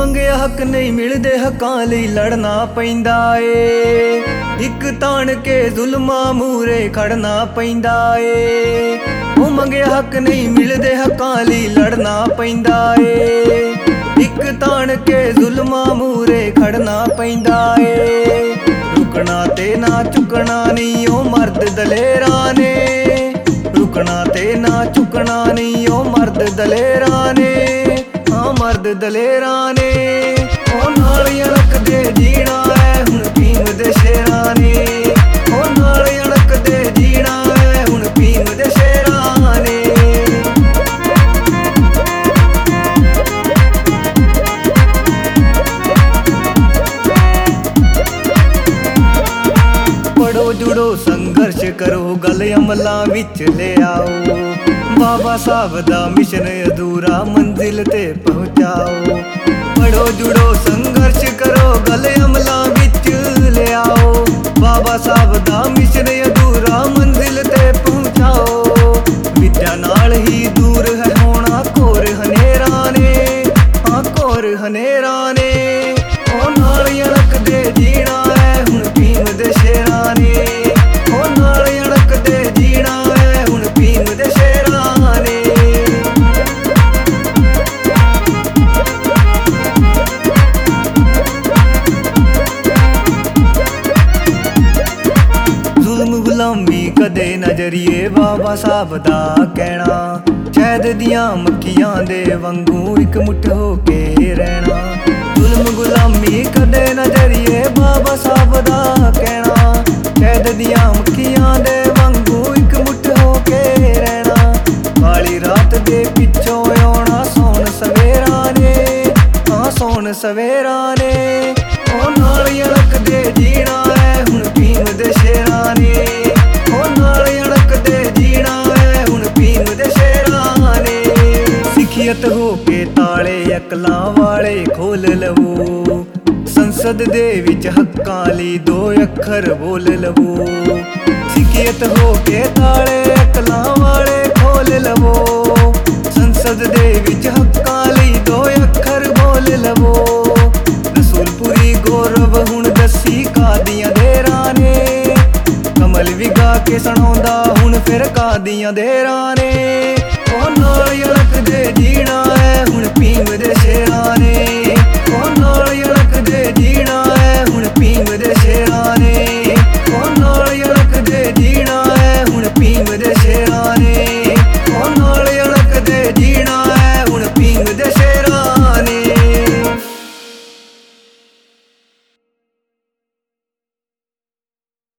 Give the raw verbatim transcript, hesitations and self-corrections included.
ਮੰਗਿਆ ਹੱਕ ਨਹੀਂ ਮਿਲਦੇ, ਹੱਕਾਂ ਲਈ ਲੜਨਾ ਪੈਂਦਾ ਏ। ਇੱਕ ਤਾਣ ਕੇ ਜ਼ੁਲਮਾਂ ਮੂਰੇ ਖੜਨਾ ਪੈਂਦਾ ਏ। ਉਹ ਮੰਗਿਆ ਹੱਕ ਨਹੀਂ ਮਿਲਦੇ, ਹੱਕਾਂ ਲਈ ਲੜਨਾ ਪੈਂਦਾ ਏ। ਇੱਕ ਤਾਣ ਕੇ ਜ਼ੁਲਮਾਂ ਮੂਰੇ ਖੜਨਾ ਪੈਂਦਾ ਏ। ਰੁਕਣਾ ਤੇ ਨਾ ਝੁਕਣਾ ਨਹੀਂ ਉਹ ਮਰਦ ਦਲੇਰਾਂ ਨੇ, ਰੁਕਣਾ ਤੇ ਨਾ ਝੁਕਣਾ ਨਹੀਂ ਉਹ ਮਰਦ ਦਲੇਰਾਂ ਨੇ, ਹਾਂ ਮਰਦ ਦਲੇਰਾਂ ਨੇ। ਉਹ ਨਾਲ ਅਣਕਦੇ ਜੀਣਾ ਹੈ ਹੁਣ ਭੀਮ ਦੇ ਸ਼ੇਰਾਂ ਨੇ, ਉਹ ਨਾਲ ਅਣਕਦੇ ਜੀਣਾ ਹੈ ਹੁਣ ਭੀਮ ਦੇ ਸ਼ੇਰਾਂ ਨੇ। ਪੜੋ ਜੁੜੋ ਸੰਘਰਸ਼ ਕਰੋ, ਗਲ ਅਮਲਾਂ ਵਿੱਚ ਲਿਆਓ। ਬਾਬਾ ਸਾਹਿਬ ਦਾ ਮਿਸ਼ਨ ਅਧੂਰਾ ਮੰਜ਼ਿਲ ਤੇ ਪਹੁੰਚਾਓ। ਪੜੋ ਜੁੜੋ ਸੰਘਰਸ਼ ਕਰੋ, ਗਲ ਅਮਲਾਂ ਵਿੱਚ ਲਿਆਓ। ਬਾਬਾ ਸਾਹਿਬ ਦਾ ਮਿਸ਼ਨ ਅਧੂਰਾ ਮੰਜ਼ਿਲ ਤੇ ਪਹੁੰਚਾਓ। ਵਿਦਿਆ ਨਾਲ ਹੀ ਦੂਰ ਹੈ ਹੋਣਾ ਘੋਰ ਹਨੇਰਾਂ ਨੇ, ਹਾਂ ਘੋਰ ਹਨੇਰਾਂ ਨੇ। ਉਹ ਨਾਲ ਅਣਕਦੇ ਜੀਣਾ ਹੈ ਹੁਣ ਭੀਮ ਦੇ ਸ਼ੇਰਾਂ ਨੇ, ਉਹ ਨਾਲ ਅਣਕਦੇ ਜੀਣਾ ਹੈ ਹੁਣ ਭੀਮ ਦੇ ਸ਼ੇਰਾਂ ਨੇ। ਜ਼ੁਲਮ ਗੁਲਾਮੀ ਕਦੇ ਨਜ਼ਰੀਏ ਬਾਬਾ ਸਾਹਿਬ ਦਾ ਕਹਿਣਾ। ਸ਼ਹਿਦ ਦੀਆਂ ਮੱਖੀਆਂ ਦੇ ਵਾਂਗੂ ਇੱਕ ਮੁੱਠ ਹੋ ਕੇ ਰਹਿਣਾ। ਜ਼ੁਲਮ ਗੁਲਾਮੀ ਕਦੇ ਨਜ਼ਰੀਏ ਬਾਬਾ ਸਾਹਿਬ ਦਾ ਕਹਿਣਾ। ਸ਼ਹਿਦ ਦੀਆਂ ਮੱਖੀਆਂ ਦੇ ਵਾਂਗੂ ਇੱਕ ਮੁੱਠ ਹੋ ਕੇ ਰਹਿਣਾ। ਕਾਲੀ ਰਾਤ ਦੇ ਪਿੱਛੋਂ ਆਉਣਾ ਸੌਣ ਸਵੇਰਾਂ ਨੇ, ਹਾਂ ਸੌਣ ਸਵੇਰਾਂ ਨੇ। ਉਹ ਨਾਲ ਅਣਕਦੇ ਜੀਣਾ ਹੈ ਹੁਣ ਭੀਮ ਦੇ ਸ਼ੇਰਾਂ ਨੇ, ਉਹ ਨਾਲ ਅਣਕਦੇ ਜੀਣਾ ਹੈ ਹੁਣ ਭੀਮ ਦੇ ਸ਼ੇਰਾਂ ਨੇ। ਸਿੱਖਿਅਤ ਹੋ ਕੇ ਤਾਲੇ ਅਕਲਾਂ ਵਾਲੇ ਖੋਲ ਲਵੋ, ਸੰਸਦ ਦੇ ਵਿੱਚ ਹੱਕਾਂ ਲਈ ਦੋ ਅੱਖਰ ਬੋਲ ਲਵੋ। ਸਿੱਖਿਅਤ ਹੋ ਕੇ ਤਾਲੇ ਅਕਲਾਂ ਵਾਲੇ ਖੋਲ ਲਵੋ, ਸੰਸਦ ਦੇ ਵਿੱਚ ਹੱਕਾਂ ਲਈ ਦੋ ਅੱਖਰ ਬੋਲ ਲਵੋ। ਰਸੂਲਪੁਰੀ ਗੌਰਵ ਹੁਣ ਦੱਸੀ ਕਾਦੀਆਂ ਦੇਰਾਂ ਨੇ, ਕਮਲ ਵੀ ਗਾ ਕੇ ਸੁਣਾਉਂਦਾ ਹੁਣ ਫਿਰ ਕਾਦੀਆਂ ਦੇਰਾਂ ਨੇ। ਉਹ ਨਾਲ ਅਣਕਦੇ ਜੀਣਾ ਹੈ ਹੁਣ ਭੀਮ ਦੇ ਸ਼ੇਰਾਂ ਨੇ, ਉਹ ਨਾਲ ਅਣਕਦੇ ਜੀਣਾ ਹੈ ਹੁਣ ਭੀਮ